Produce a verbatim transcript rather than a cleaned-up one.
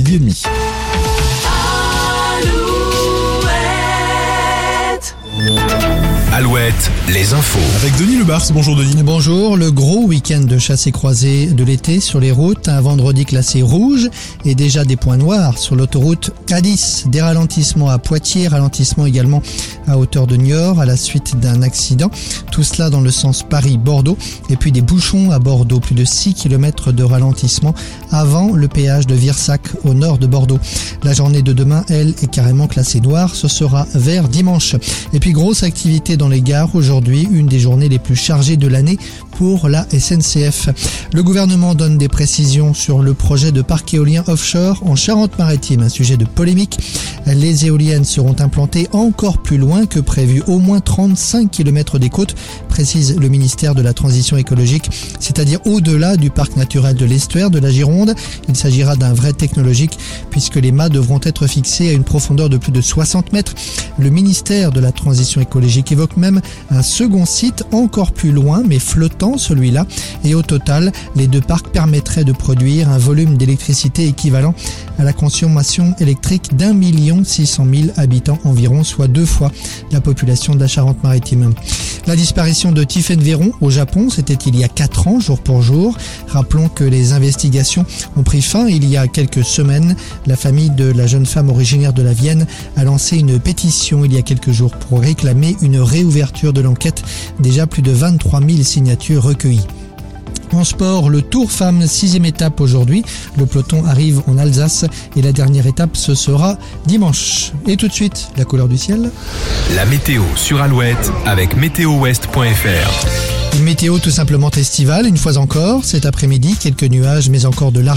midi et demi. Alouette, les infos. Avec Denis Lebars. Bonjour Denis. Bonjour, le gros week-end de chasse et croisée de l'été sur les routes. Un vendredi classé rouge et déjà des points noirs sur l'autoroute A dix. Des ralentissements à Poitiers, ralentissements également à hauteur de Niort à la suite d'un accident. Tout cela dans le sens Paris-Bordeaux. Et puis des bouchons à Bordeaux, plus de six kilomètres de ralentissement avant le péage de Virsac au nord de Bordeaux. La journée de demain, elle, est carrément classée noire. Ce sera vers dimanche. Et puis grosse activité dans les gares aujourd'hui, une des journées les plus chargées de l'année pour la S N C F. Le gouvernement donne des précisions sur le projet de parc éolien offshore en Charente-Maritime, un sujet de polémique. Les éoliennes seront implantées encore plus loin que prévu, au moins trente-cinq kilomètres des côtes, précise le ministère de la Transition écologique, c'est-à-dire au-delà du parc naturel de l'estuaire de la Gironde. Il s'agira d'un vrai technologique puisque les mâts devront être fixés à une profondeur de plus de soixante mètres. Le ministère de la Transition écologique évoque même un second site encore plus loin mais flottant celui-là, et au total les deux parcs permettraient de produire un volume d'électricité équivalent à la consommation électrique d'un million six cent mille habitants environ, soit deux fois la population de la Charente-Maritime. La disparition de Tiffaine Véron au Japon, c'était il y a quatre ans jour pour jour. Rappelons que les investigations ont pris fin il y a quelques semaines. La famille de la jeune femme originaire de la Vienne a lancé une pétition il y a quelques jours pour réclamer une réouverture de l'enquête. Déjà plus de vingt-trois mille signatures recueillies. En sport, le Tour Femmes, sixième étape aujourd'hui. Le peloton arrive en Alsace et la dernière étape, ce sera dimanche. Et tout de suite, la couleur du ciel. La météo sur Alouette avec météo ouest point f r. Une météo tout simplement estivale, une fois encore. Cet après-midi, quelques nuages, mais encore de larges